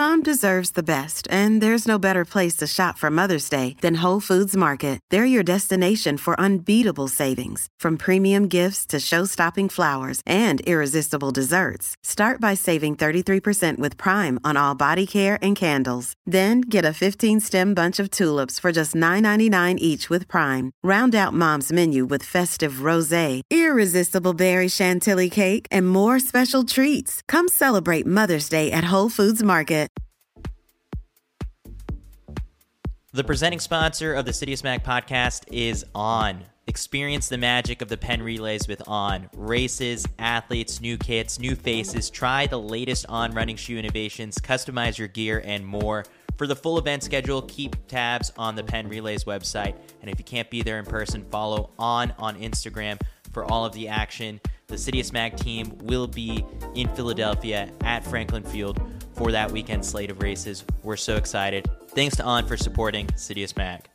Mom deserves the best, and there's no better place to shop for Mother's Day than Whole Foods Market. They're your destination for unbeatable savings, from premium gifts to show-stopping flowers and irresistible desserts. Start by saving 33% with Prime on all body care and candles. Then get a 15-stem bunch of tulips for just $9.99 each with Prime. Round out Mom's menu with festive rosé, irresistible berry chantilly cake, and more special treats. Come celebrate Mother's Day at Whole Foods Market. The presenting sponsor of the City of Smack podcast is On. Experience the magic of the Penn Relays with On. Races, athletes, new kits, new faces. Try the latest On running shoe innovations, customize your gear, and more. For the full event schedule, keep tabs on the Penn Relays website. And if you can't be there in person, follow On Instagram for all of the action. The City of Smack team will be in Philadelphia at Franklin Field for that weekend slate of races. We're so excited. Thanks to On for supporting City of Smack.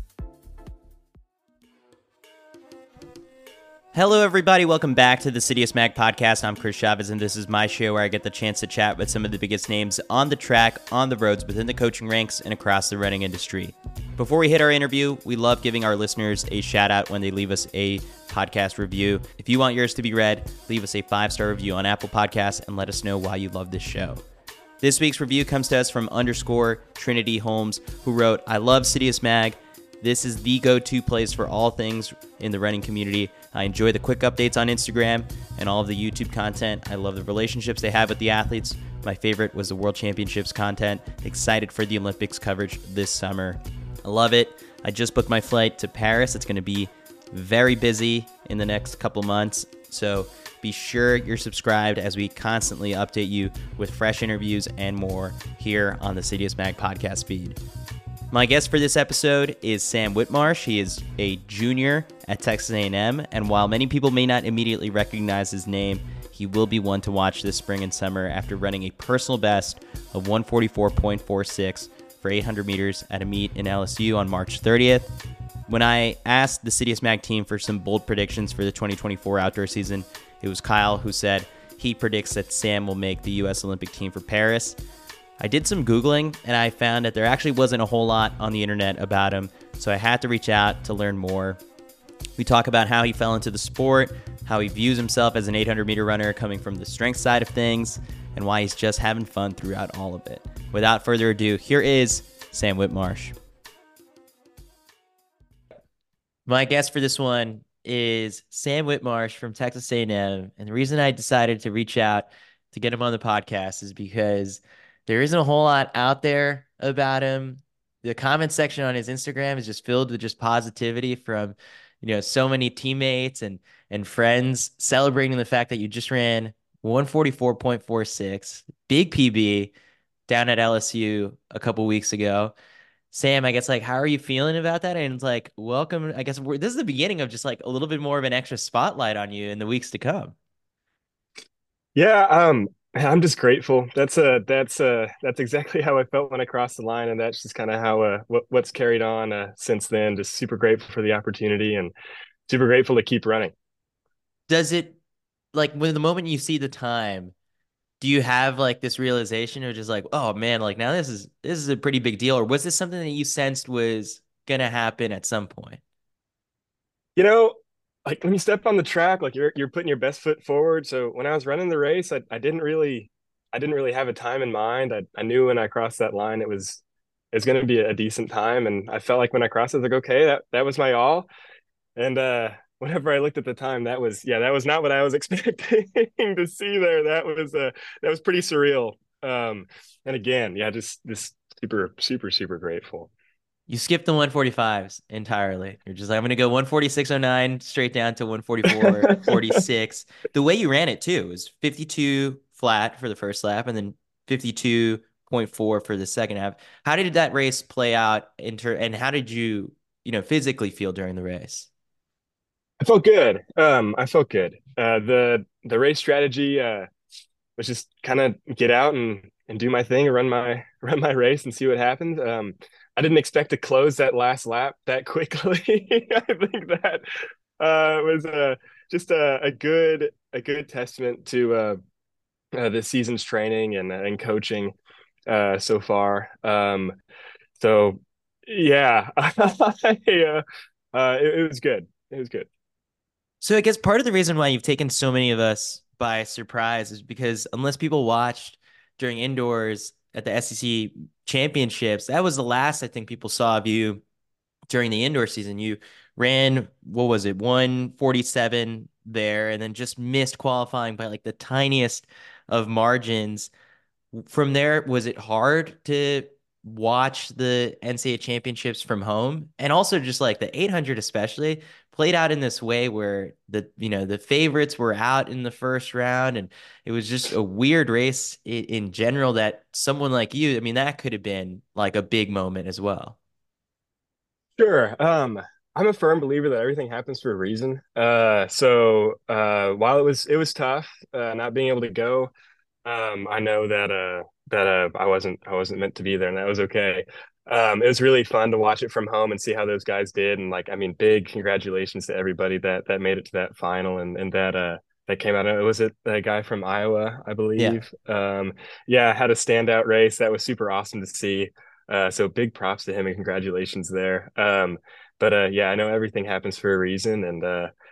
Hello, everybody. Welcome back to the City of Smack podcast. I'm Chris Chavez, and this is my show where I get the chance to chat with some of the biggest names on the track, on the roads, within the coaching ranks, and across the running industry. Before we hit our interview, we love giving our listeners a shout out when they leave us a podcast review. If you want yours to be read, leave us a 5-star review on Apple Podcasts and let us know why you love this show. This week's review comes to us from _Trinity Holmes, who wrote, "I love City of Smag. This is the go-to place for all things in the running community. I enjoy the quick updates on Instagram and all of the YouTube content. I love the relationships they have with the athletes. My favorite was the World Championships content. Excited for the Olympics coverage this summer. I love it. I just booked my flight to Paris. It's going to be very busy in the next couple months. So be sure you're subscribed as we constantly update you with fresh interviews and more here on the City of Smack podcast feed." My guest for this episode is Sam Whitmarsh. He is a junior at Texas A&M, and while many people may not immediately recognize his name, he will be one to watch this spring and summer after running a personal best of 144.46 for 800 meters at a meet in LSU on March 30th. When I asked the City of Smack team for some bold predictions for the 2024 outdoor season, it was Kyle who said he predicts that Sam will make the U.S. Olympic team for Paris. I did some Googling, and I found that there actually wasn't a whole lot on the internet about him, so I had to reach out to learn more. We talk about how he fell into the sport, how he views himself as an 800-meter runner coming from the strength side of things, and why he's just having fun throughout all of it. Without further ado, here is Sam Whitmarsh. My guest for this one is Sam Whitmarsh from Texas A&M, and the reason I decided to reach out to get him on the podcast is because there isn't a whole lot out there about him. The comment section on his Instagram is just filled with just positivity from, so many teammates and friends celebrating the fact that you just ran 144.46, big PB down at LSU a couple weeks ago. Sam, I guess, how are you feeling about that? And it's welcome. I guess this is the beginning of just a little bit more of an extra spotlight on you in the weeks to come. Yeah, I'm just grateful. That's exactly how I felt when I crossed the line, and that's just kind of how what's carried on since then. Just super grateful for the opportunity and super grateful to keep running. Does it when the moment you see the time, do you have this realization or just oh man, now this is a pretty big deal, or was this something that you sensed was gonna happen at some point? When you step on the track, you're putting your best foot forward. So when I was running the race, I didn't really have a time in mind. I knew when I crossed that line, it's going to be a decent time. And I felt like when I crossed it, okay, that was my all. And whenever I looked at the time, that was not what I was expecting to see there. That was pretty surreal. And again, just super, super, super grateful. You skipped the 145s entirely. You're just I'm going to go 146.09 straight down to 144.46. The way you ran it too was 52 flat for the first lap and then 52.4 for the second half. How did that race play out and how did you, physically feel during the race? I felt good. The race strategy was just kind of get out and do my thing and run my race and see what happens. I didn't expect to close that last lap that quickly. I think that was just a good testament to the season's training and coaching. so far. So yeah, it was good. It was good. So I guess part of the reason why you've taken so many of us by surprise is because unless people watched during indoors at the SEC championships, that was the last I think people saw of you during the indoor season. You ran, what was it, 147 there, and then just missed qualifying by like the tiniest of margins. From there, was it hard to watch the NCAA championships from home? And also just like the 800 especially played out in this way where the favorites were out in the first round, and it was just a weird race in general that someone like you, I mean, that could have been like a big moment as well. Sure. I'm a firm believer that everything happens for a reason. While it was tough, not being able to go, I know that I wasn't meant to be there, and that was okay. It was really fun to watch it from home and see how those guys did, and like I mean, big congratulations to everybody that made it to that final and that came out. Was it the guy from Iowa, I Yeah. believe? Yeah, had a standout race that was super awesome to see. So big props to him and congratulations there. But yeah, I know everything happens for a reason, and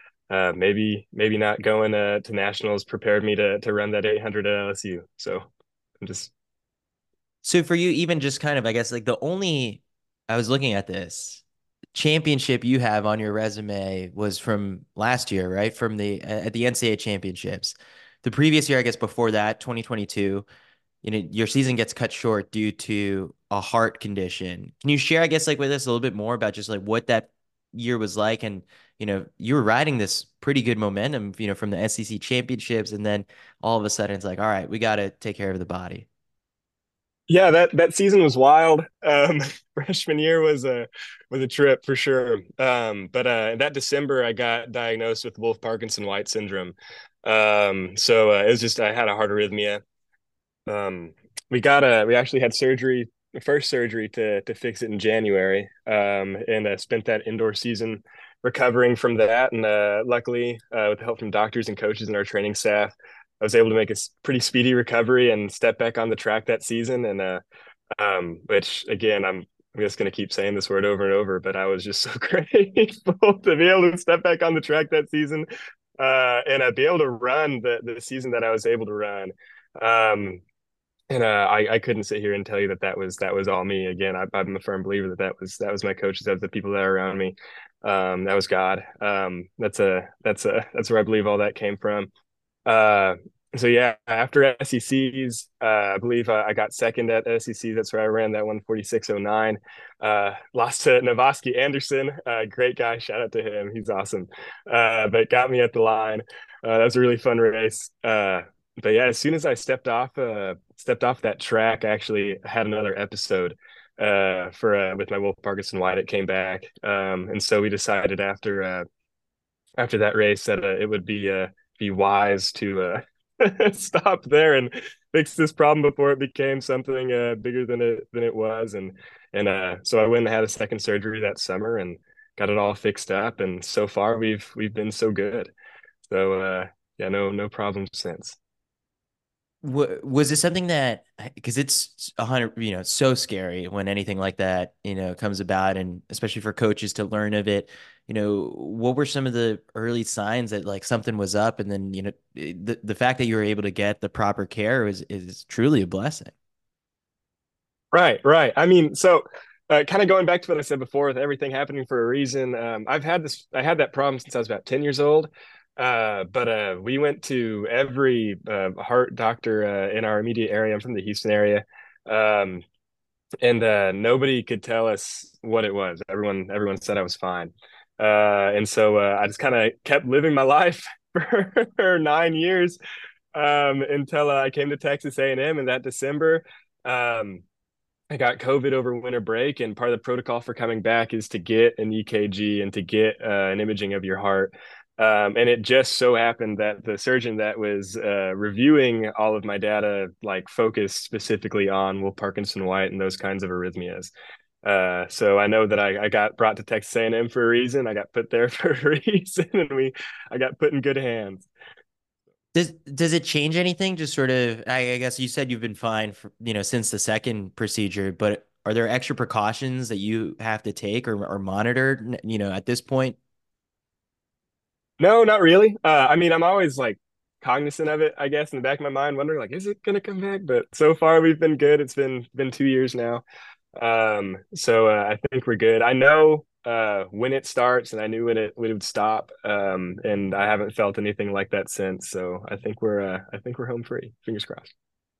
maybe not going to nationals prepared me to run that 800 at LSU. So I'm just So for you, even just kind of, I guess, like the only, I was looking at this championship you have on your resume was from last year, right? From the at the NCAA championships. The previous year, I guess before that, 2022, your season gets cut short due to a heart condition. Can you share, I guess, like with us a little bit more about just like what that year was like? And, you were riding this pretty good momentum, from the SEC championships, and then all of a sudden it's like, all right, we got to take care of the body. yeah, that season was wild. Freshman year was a trip for sure. But that December I got diagnosed with Wolff Parkinson White syndrome. So it was just I had a heart arrhythmia. Um, we actually had surgery, the first surgery to fix it in January, and spent that indoor season recovering from that. And luckily, with the help from doctors and coaches and our training staff, I was able to make a pretty speedy recovery and step back on the track that season. And which again, I'm just going to keep saying this word over and over, but I was just so grateful to be able to step back on the track that season, and be able to run the season that I was able to run. Um, and I couldn't sit here and tell you that was all me. Again, I'm a firm believer that was my coaches, that was the people that are around me. That was God. That's where I believe all that came from. Uh, so yeah, after SECs, I believe I got second at SEC. That's where I ran that 146.09. Lost to Navosky Anderson, great guy. Shout out to him, he's awesome. But got me at the line. That was a really fun race. But yeah, as soon as I stepped off that track, I actually had another episode for with my Wolff Parkinson White. It came back, and so we decided after that race that it would be wise to stop there and fix this problem before it became something bigger than it was. And so I went and had a second surgery that summer and got it all fixed up. And so far we've been so good. So yeah, no problems since. Was it something that, because it's 100, so scary when anything like that, comes about, and especially for coaches to learn of it, what were some of the early signs that like something was up? And then, the fact that you were able to get the proper care is truly a blessing. Right, right. I mean, so kind of going back to what I said before, with everything happening for a reason. I had that problem since I was about 10 years old. But we went to every heart doctor in our immediate area. I'm from the Houston area. Um, and nobody could tell us what it was. Everyone said I was fine. And so I just kind of kept living my life for 9 years, until I came to Texas A&M in that December. Um, I got COVID over winter break, and part of the protocol for coming back is to get an EKG and to get an imaging of your heart. And it just so happened that the surgeon that was reviewing all of my data, like focused specifically on Wolff Parkinson White and those kinds of arrhythmias. So I know that I got brought to Texas A&M for a reason. I got put there for a reason, and I got put in good hands. Does it change anything? Just sort of, I guess you said you've been fine for, since the second procedure, but are there extra precautions that you have to take or monitor, at this point? No, not really. I mean, I'm always like cognizant of it, I guess, in the back of my mind, wondering like, is it gonna come back? But so far we've been good. It's been 2 years now. So I think we're good. I know when it starts and I knew when it would stop. And I haven't felt anything like that since. So I think we're home free. Fingers crossed.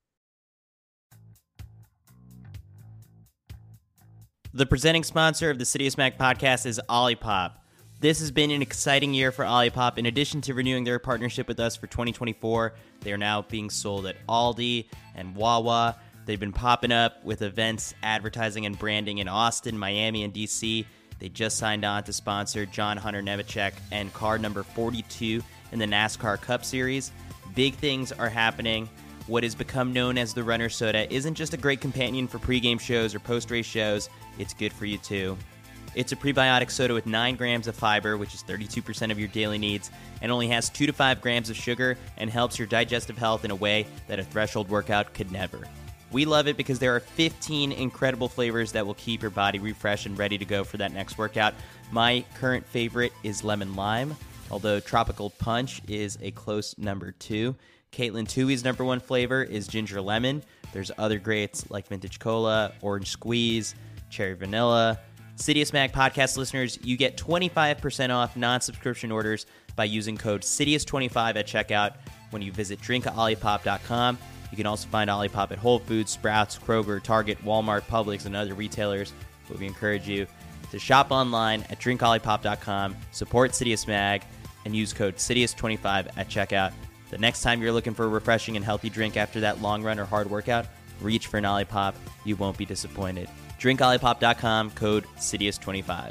The presenting sponsor of the City of Smack podcast is Olipop. This has been an exciting year for Olipop. In addition to renewing their partnership with us for 2024, they are now being sold at Aldi and Wawa. They've been popping up with events, advertising, and branding in Austin, Miami, and DC. They just signed on to sponsor John Hunter Nemechek and car number 42 in the NASCAR Cup Series. Big things are happening. What has become known as the Runner Soda isn't just a great companion for pregame shows or post-race shows, it's good for you too. It's a prebiotic soda with 9 grams of fiber, which is 32% of your daily needs, and only has 2 to 5 grams of sugar and helps your digestive health in a way that a threshold workout could never. We love it because there are 15 incredible flavors that will keep your body refreshed and ready to go for that next workout. My current favorite is lemon lime, although tropical punch is a close number 2. Caitlin Tui's number 1 flavor is ginger lemon. There's other greats like vintage cola, orange squeeze, cherry vanilla. City of Smack podcast listeners, you get 25% off non-subscription orders by using code CITIUS25 at checkout when you visit drinkolipop.com. You can also find Olipop at Whole Foods, Sprouts, Kroger, Target, Walmart, Publix, and other retailers. But we encourage you to shop online at drinkolipop.com, support City of Smag, and use code CITIUS25 at checkout. The next time you're looking for a refreshing and healthy drink after that long run or hard workout, reach for an Olipop. You won't be disappointed. drinkolipop.com, code CITIUS25.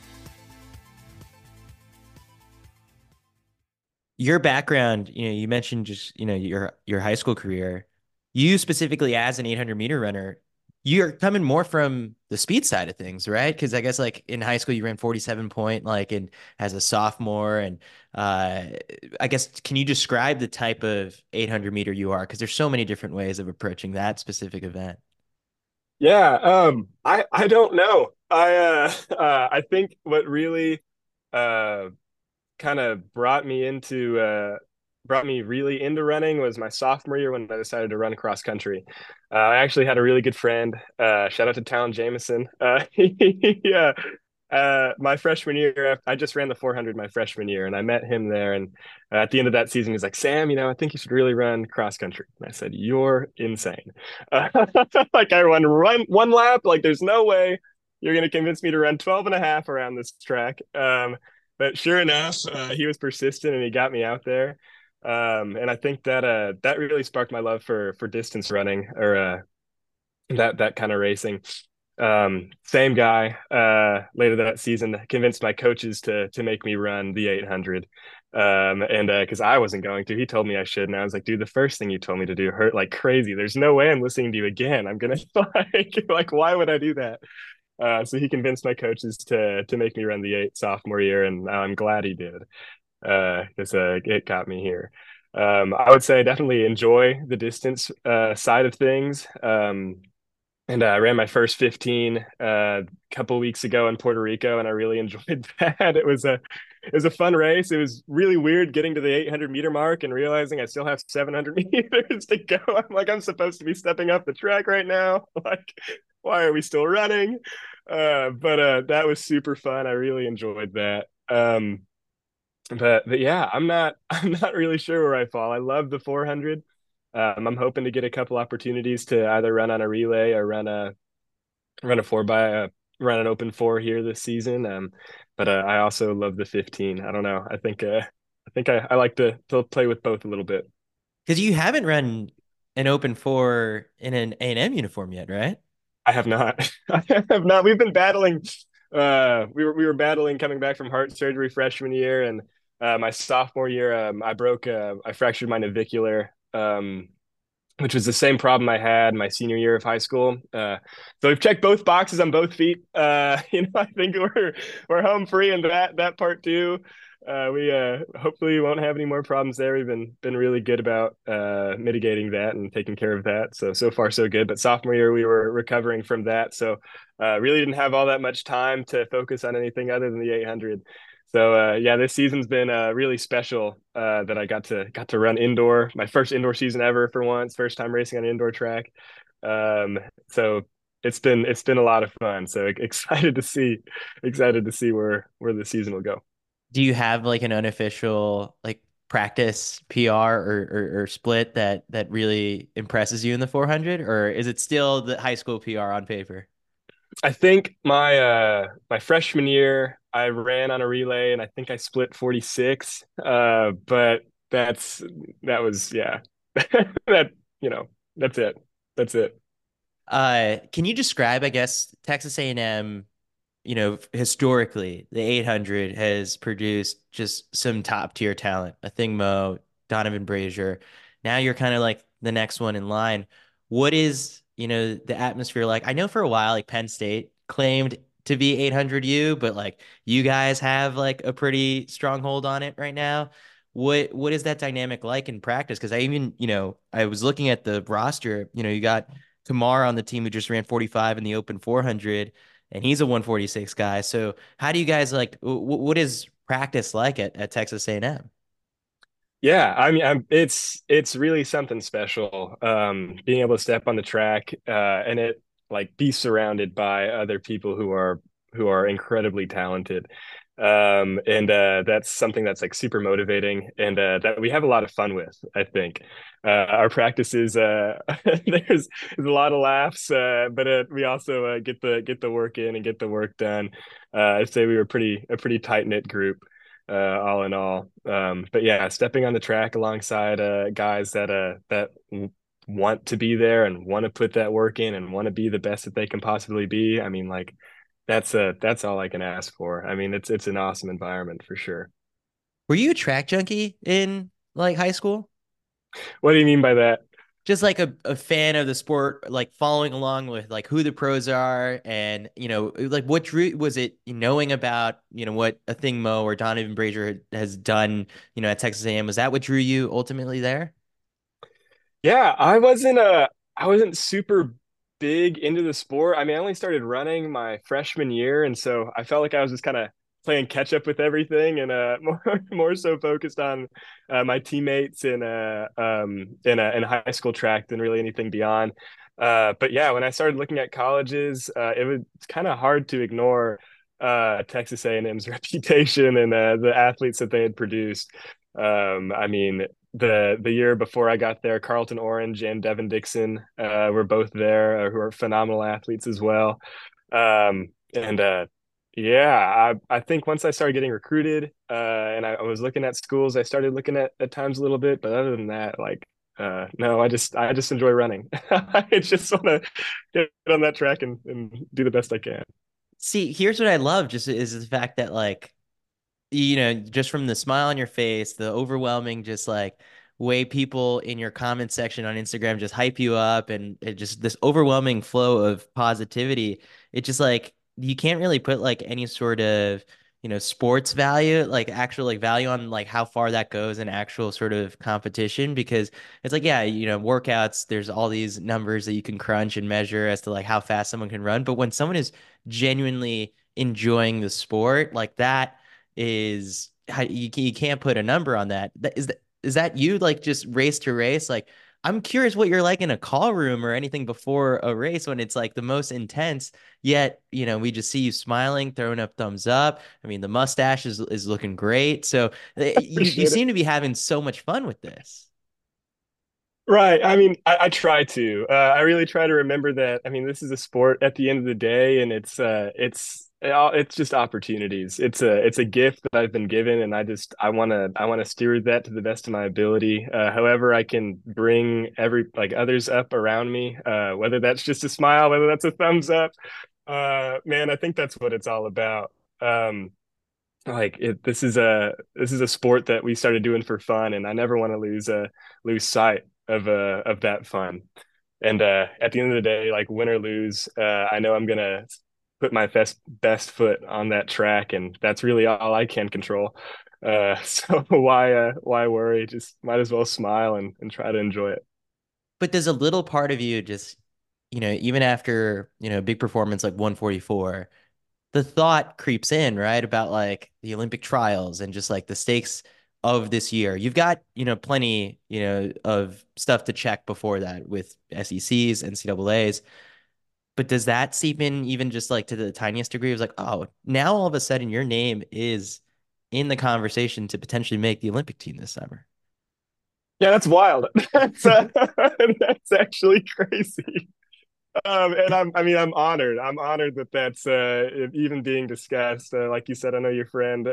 Your background, you mentioned just, your high school career. You specifically as an 800-meter runner, you're coming more from the speed side of things, right? Because I guess like in high school you ran 47 point, like in as a sophomore, and I guess can you describe the type of 800-meter you are? Because there's so many different ways of approaching that specific event. Yeah, I don't know. I think what really uh kind of brought me really into running was my sophomore year when I decided to run cross country. I actually had a really good friend. Shout out to Talon Jameson. Yeah, my freshman year, I just ran the 400 my freshman year, and I met him there. And at the end of that season, he's like, "Sam, I think you should really run cross country." And I said, "You're insane." Like I run one lap. Like there's no way you're going to convince me to run 12 and a half around this track. But sure enough, he was persistent and he got me out there. And I think that really sparked my love for distance running or that kind of racing. Same guy later that season convinced my coaches to make me run the 800. And because I wasn't going to, he told me I should, and I was like, dude, the first thing you told me to do hurt like crazy. There's no way I'm listening to you again. I'm gonna like why would I do that? So he convinced my coaches to make me run the 8 sophomore year, and I'm glad he did because it got me here. I would say I definitely enjoy the distance side of things. And I ran my first 15 a couple weeks ago in Puerto Rico, and I really enjoyed that. It was a fun race. It was really weird getting to the 800-meter mark and realizing I still have 700 meters to go. I'm like, I'm supposed to be stepping up the track right now. Like, why are we still running? But that was super fun. I really enjoyed that. But yeah, I'm not really sure where I fall. I love the 400. I'm hoping to get a couple opportunities to either run on a relay or run a run an open 4 here this season. But I also love the 15. I don't know. I like to play with both a little bit. Because you haven't run an open 4 in an A&M uniform yet, right? I have not. I have not. We've been battling. We were battling coming back from heart surgery freshman year, and my sophomore year, I fractured my navicular, which was the same problem I had my senior year of high school. So we've checked both boxes on both feet. I think we're home free in that part too. We hopefully won't have any more problems there. We've been really good about mitigating that and taking care of that. So far so good. But sophomore year we were recovering from that, so really didn't have all that much time to focus on anything other than the 800. So yeah, this season's been really special that I got to run indoor, my first indoor season ever for once, first time racing on an indoor track. Um, so it's been a lot of fun. So excited to see where the season will go. Do you have like an unofficial like practice PR or split that really impresses you in the 400, or is it still the high school PR on paper? I think my freshman year I ran on a relay and I think I split 46. But that's that was yeah. That you know, that's it. That's it. Can you describe, I guess, Texas A&M, historically, the 800 has produced just some top tier talent. Athing Mu, Donovan Brazier. Now you're kind of like the next one in line. What is, the atmosphere like? I know for a while, like Penn State claimed to be 800U, but like you guys have like a pretty strong hold on it right now. What is that dynamic like in practice? Because I even, I was looking at the roster, you got Kamar on the team who just ran 45 in the open 400 and he's a 146 guy. So how do you guys like what is practice like at Texas A&M? Yeah, I mean, it's really something special. Being able to step on the track and it like be surrounded by other people who are incredibly talented. And that's something that's like super motivating and that we have a lot of fun with, I think. Our practices there's a lot of laughs, but we also get the work in and get the work done. I'd say we were a pretty tight-knit group all in all. But yeah, stepping on the track alongside guys that want to be there and want to put that work in and want to be the best that they can possibly be. I mean, like that's all I can ask for. I mean, it's an awesome environment for sure. Were you a track junkie in like high school? What do you mean by that? Just like a fan of the sport, like following along with like who the pros are and like what drew was it knowing about what a thing Mo or Donovan Brazier has done at Texas A&M, was that what drew you ultimately there? Yeah, I wasn't super big into the sport. I mean, I only started running my freshman year, and so I felt like I was just kind of playing catch up with everything and more so focused on my teammates in high school track than really anything beyond. But yeah, when I started looking at colleges, it was kind of hard to ignore Texas A&M's reputation and the athletes that they had produced. I mean, the year before I got there, Carlton Orange and Devin Dixon were both there, who are phenomenal athletes as well. And yeah, I think once I started getting recruited and I was looking at schools, I started looking at times a little bit. But other than that, like no, I just enjoy running. I just want to get on that track and do the best I can. See, here's what I love just is the fact that like just from the smile on your face, the overwhelming, just like way people in your comment section on Instagram just hype you up and it just this overwhelming flow of positivity. It just like you can't really put like any sort of, sports value, like actual like value on like how far that goes in actual sort of competition because it's like, yeah, workouts, there's all these numbers that you can crunch and measure as to like how fast someone can run. But when someone is genuinely enjoying the sport like that, is how you can't put a number on that. Is that you like just race to race? Like I'm curious what you're like in a call room or anything before a race when it's like the most intense. Yet, we just see you smiling, throwing up thumbs up. I mean, the mustache is looking great. So you Appreciate it. seem to be having so much fun with this. Right. I mean, I try to. I really try to remember that. I mean, this is a sport at the end of the day, and it's just opportunities. It's a gift that I've been given, and I want to steward that to the best of my ability. However, I can bring every like others up around me. Whether that's just a smile, whether that's a thumbs up. Man, I think that's what it's all about. This is a sport that we started doing for fun, and I never want to lose sight of that fun. And at the end of the day, like win or lose, I know I'm gonna put my best foot on that track, and that's really all I can control. So why worry? Just might as well smile and try to enjoy it. But does a little part of you just, even after, a big performance like 144, the thought creeps in, right? About like the Olympic trials and just like the stakes of this year. You've got, plenty, of stuff to check before that with SECs, NCAAs. But does that seep in even just like to the tiniest degree? It was like, oh, now all of a sudden your name is in the conversation to potentially make the Olympic team this summer. Yeah, that's wild. That's actually crazy. And I mean, I'm honored. I'm honored that that's even being discussed. Like you said, I know your friend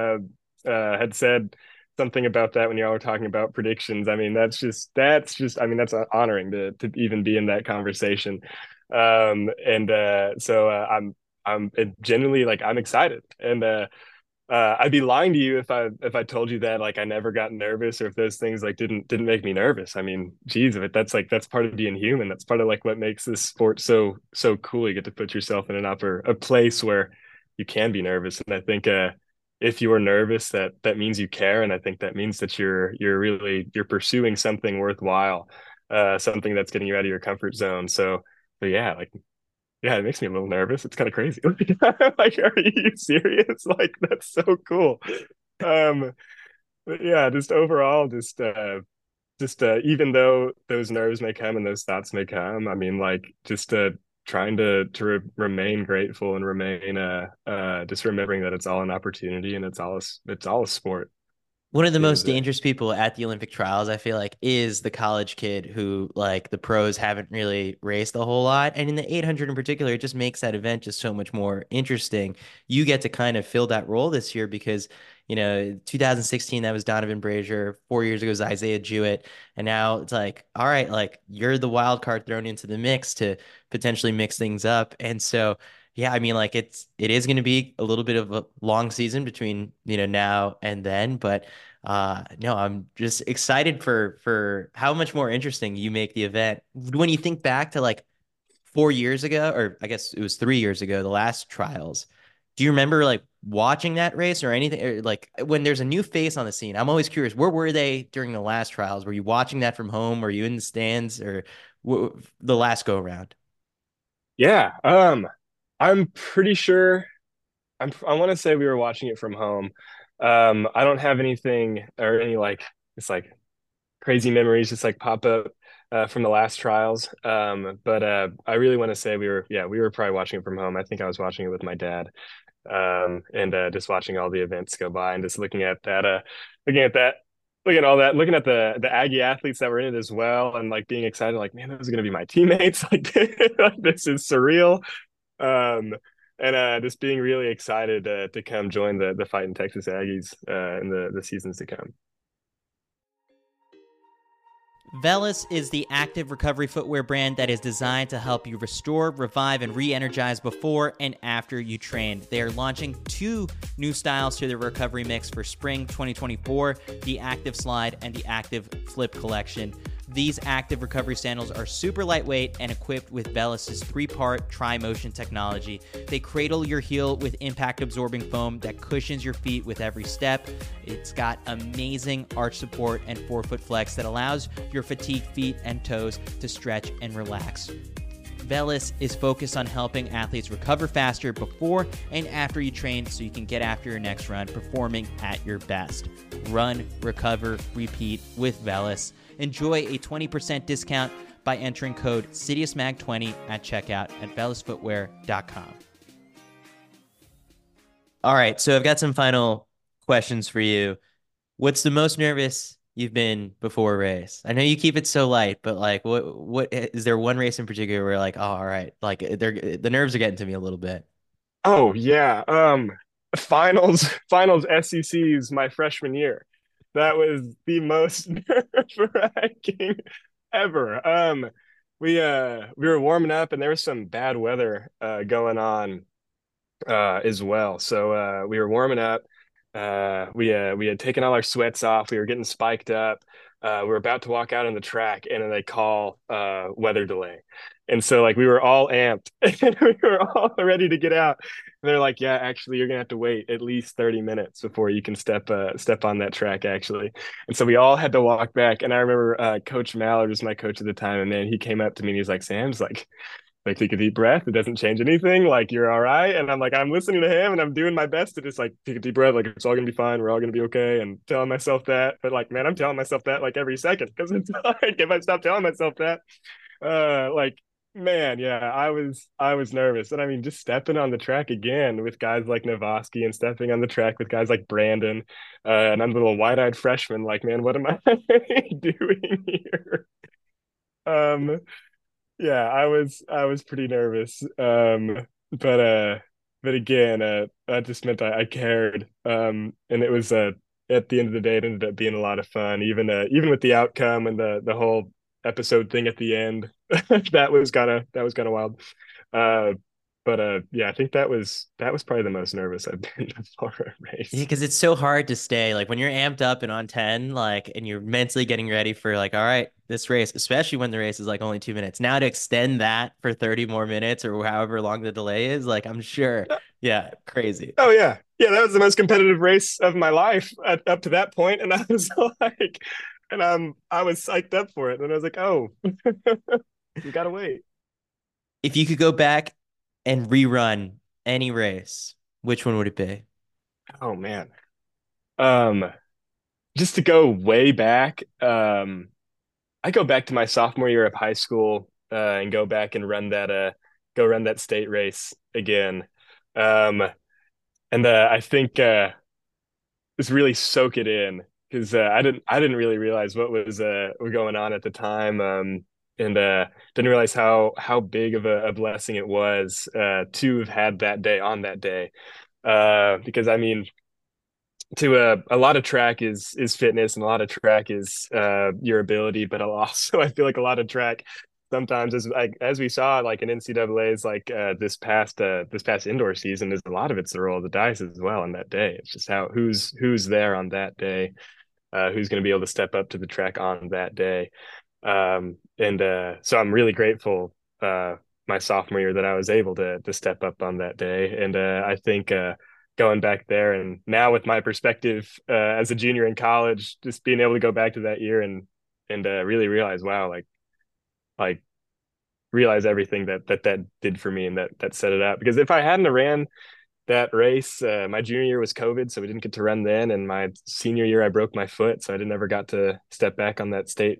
had said something about that when y'all were talking about predictions. I mean, I mean, that's honoring to even be in that conversation. And so I'm genuinely like I'm excited, and I'd be lying to you if I told you that like I never got nervous or if those things like didn't make me nervous. I mean, geez, if it that's part of being human. That's part of like what makes this sport so cool. You get to put yourself in a place where you can be nervous, and I think if you are nervous, that means you care, and I think that means that you're pursuing something worthwhile, something that's getting you out of your comfort zone. So yeah, like yeah, it makes me a little nervous. It's kind of crazy. Like, are you serious? Like, that's so cool. Um, but yeah, just overall, just even though those nerves may come and those thoughts may come, I mean, like, just trying remain grateful and remain just remembering that it's all an opportunity and it's all a sport One of at the the end of most the day. dangerous people at the Olympic trials, I feel like, is the college kid who, like, the pros haven't really raced a whole lot. And in the 800 in particular, it just makes that event just so much more interesting. You get to kind of fill that role this year because, 2016, that was Donovan Brazier. 4 years ago was Isaiah Jewett. And now it's like, all right, like, you're the wild card thrown into the mix to potentially mix things up. And so, yeah, I mean, like it is going to be a little bit of a long season between, now and then, but no, I'm just excited for how much more interesting you make the event. When you think back to like 4 years ago, or I guess it was 3 years ago, the last trials, do you remember like watching that race or anything? Or, like when there's a new face on the scene, I'm always curious, where were they during the last trials? Were you watching that from home? Were you in the stands or the last go around? Yeah, I'm pretty sure I want to say we were watching it from home. I don't have anything or any like it's like crazy memories just like pop up from the last trials. But I really want to say we were probably watching it from home. I think I was watching it with my dad. And just watching all the events go by and just looking at that, looking at all that, looking at the Aggie athletes that were in it as well, and like being excited, like man, those are gonna be my teammates. Like this is surreal. Um, and just being really excited to come join the Fighting Texas Aggies in the seasons to come. Velis is the active recovery footwear brand that is designed to help you restore, revive, and re-energize before and after you train. They are launching 2 new styles to their recovery mix for spring 2024, the Active Slide and the Active Flip collection. These active recovery sandals are super lightweight and equipped with Velis' 3-part tri-motion technology. They cradle your heel with impact-absorbing foam that cushions your feet with every step. It's got amazing arch support and forefoot flex that allows your fatigued feet and toes to stretch and relax. Velis is focused on helping athletes recover faster before and after you train so you can get after your next run performing at your best. Run, recover, repeat with Velis. Enjoy a 20% discount by entering code SIDIOUSMAG20 at checkout at velisfootwear.com. All right, so I've got some final questions for you. What's the most nervous you've been before a race? I know you keep it so light, but like what is there one race in particular where like, oh, all right, like the nerves are getting to me a little bit. Oh yeah. Finals SECs my freshman year. That was the most nerve-wracking ever. We were warming up and there was some bad weather going on as well. So we were warming up. We had taken all our sweats off. We were getting spiked up. We were about to walk out on the track, and then they call weather delay. And so like we were all amped and we were all ready to get out. they're like, yeah, actually, you're gonna have to wait at least 30 minutes before you can step on that track, actually. And so we all had to walk back. And I remember Coach Mallard was my coach at the time, and man, he came up to me and he's like, Sam's like take a deep breath. It doesn't change anything. Like you're all right. And I'm like, I'm listening to him and I'm doing my best to just like take a deep breath. Like it's all gonna be fine. We're all gonna be okay. And telling myself that. But like, man, I'm telling myself that like every second because it's like if I stop telling myself that, like man, yeah, I was nervous. And I mean, just stepping on the track again with guys like Novoski and stepping on the track with guys like Brandon, and I'm a little wide-eyed freshman. Like, man, what am I doing here? Um, yeah, I was pretty nervous. But again, that just meant I cared. And it was at the end of the day, it ended up being a lot of fun. Even with the outcome and the whole episode thing at the end, that was kind of wild. Uh, but yeah, I think that was probably the most nervous I've been before a Yeah, race. because it's so hard to stay like when you're amped up and on 10, like, and you're mentally getting ready for like, all right, this race, especially when the race is like only 2 minutes. Now to extend that for 30 more minutes or however long the delay is, like, I'm sure. Yeah, crazy. Oh yeah, yeah. That was the most competitive race of my life up to that point, and I was like, and I was psyched up for it, and I was like, oh, we gotta wait. If you could go back and rerun any race, which one would it be? Oh man, um, just to go way back, I go back to my sophomore year of high school, and go back and go run that state race again, um, and I think just really soak it in because I didn't really realize what was going on at the time, and didn't realize how big of a blessing it was to have had that day on that day, because I mean to a lot of track is fitness and a lot of track is your ability, but also I feel like a lot of track sometimes as we saw like in NCAA's like this past indoor season is a lot of it's the roll of the dice as well on that day. It's just how who's there on that day, who's going to be able to step up to the track on that day. And so I'm really grateful my sophomore year that I was able to step up on that day. And I think going back there and now with my perspective as a junior in college, just being able to go back to that year and really realize, wow, like realize everything that did for me and that set it up. Because if I hadn't have ran that race, my junior year was COVID, so we didn't get to run then, and my senior year I broke my foot, so I didn't ever got to step back on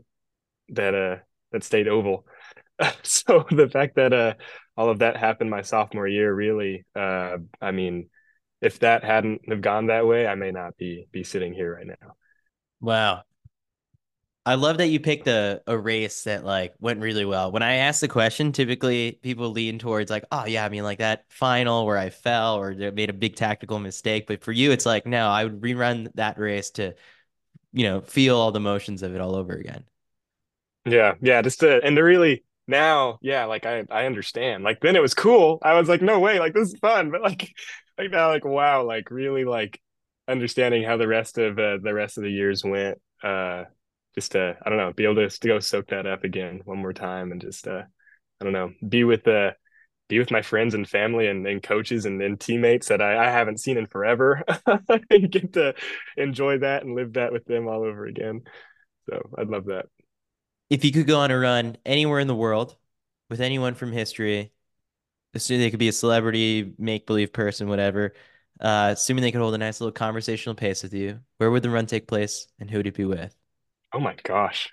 that state oval. So the fact that all of that happened my sophomore year really, I mean, if that hadn't have gone that way, I may not be sitting here right now. Wow. I love that you picked a race that like went really well. When I ask the question, typically people lean towards like, oh yeah, I mean like that final where I fell or they made a big tactical mistake. But for you, it's like, no, I would rerun that race to, feel all the motions of it all over again. Yeah, yeah, just to and to really now, yeah, like I understand. Like then it was cool. I was like, no way, like this is fun. But like now, like wow, like really like understanding how the rest of the years went. Just to I don't know, be able to go soak that up again one more time and just I don't know, be with my friends and family and coaches and teammates that I haven't seen in forever and get to enjoy that and live that with them all over again. So I'd love that. If you could go on a run anywhere in the world with anyone from history, assuming they could be a celebrity, make-believe person, whatever, assuming they could hold a nice little conversational pace with you, where would the run take place and who would it be with? Oh my gosh.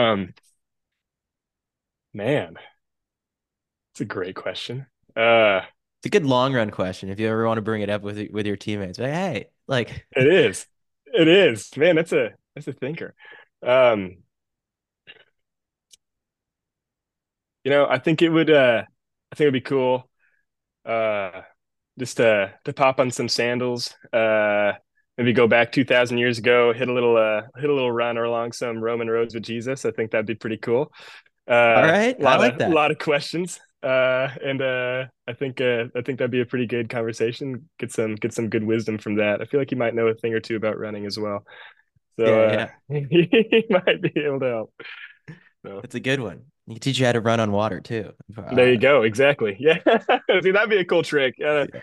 Man, it's a great question. Uh, It's a good long run question if you ever want to bring it up with your teammates. Like, hey, like it is. It is. Man, that's a thinker. Um, I think it'd be cool uh just to pop on some sandals. Maybe go back 2000 years ago, hit a little run or along some Roman roads with Jesus. I think that'd be pretty cool. all A right, I lot like of that. lot of questions. And I think that'd be a pretty good conversation. Get some good wisdom from that. I feel like you might know a thing or two about running as well. So Yeah, yeah. he might be able to help. So That's a good one. He can teach you how to run on water too. there you go. Exactly. Yeah. See, that'd be a cool trick. Yeah.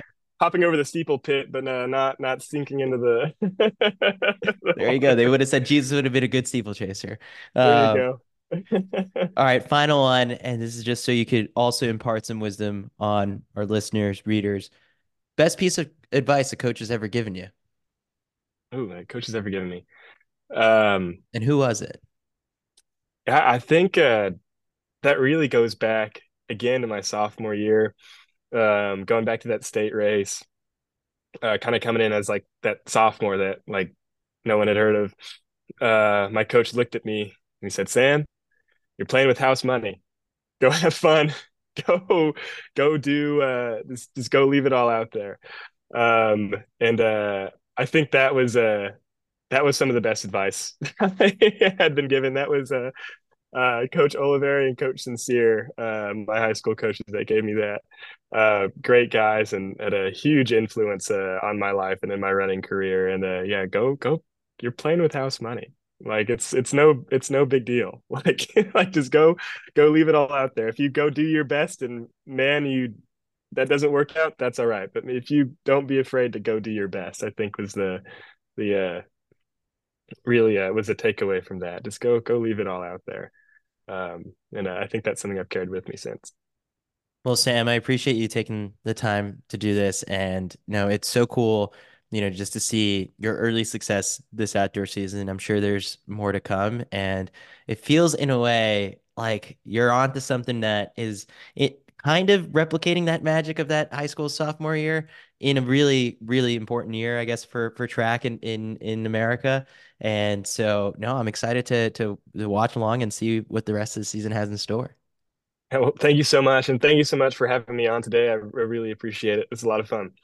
hopping over the steeple pit, but not sinking into the There you go. They water. would have said Jesus would have been a good steeplechaser. There you Um, go. all right, final one, and this is just so you could also impart some wisdom on our listeners, readers. Best piece of advice a coach has ever given you, Oh, my coach has ever given me. Um, and who was it? I think that really goes back again to my sophomore year. Going back to that state race, kind of coming in as like that sophomore that like no one had heard of. My coach looked at me and he said, "Sam, you're playing with house money. Go have fun. Go go do just go leave it all out there." And I think that was some of the best advice I had been given. That was Coach Oliveri and Coach Sincere, my high school coaches that gave me that. Great guys and had a huge influence on my life and in my running career. And yeah, go. You're playing with house money. Like it's no big deal. Like like just go leave it all out there. If you go do your best and man, you that doesn't work out, that's all right. But if you don't be afraid to go do your best, I think was the really was a takeaway from that. Just go leave it all out there. And I think that's something I've carried with me since. Well, Sam, I appreciate you taking the time to do this. And it's so cool, just to see your early success this outdoor season. I'm sure there's more to come. And it feels in a way like you're onto something that is it kind of replicating that magic of that high school sophomore year in a really, really important year, I guess, for track in America. And so, no, I'm excited to watch along and see what the rest of the season has in store. Well, thank you so much, and thank you so much for having me on today. I really appreciate it. It's a lot of fun.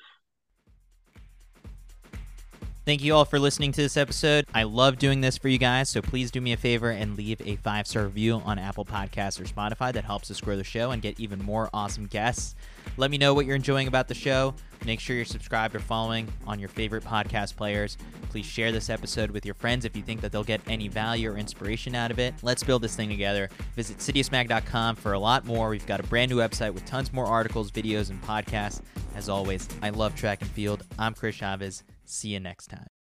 Thank you all for listening to this episode. I love doing this for you guys, so please do me a favor and leave a 5-star review on Apple Podcasts or Spotify. That helps us grow the show and get even more awesome guests. Let me know what you're enjoying about the show. Make sure you're subscribed or following on your favorite podcast players. Please share this episode with your friends if you think that they'll get any value or inspiration out of it. Let's build this thing together. Visit citiusmag.com for a lot more. We've got a brand new website with tons more articles, videos, and podcasts. As always, I love track and field. I'm Chris Chavez. See you next time.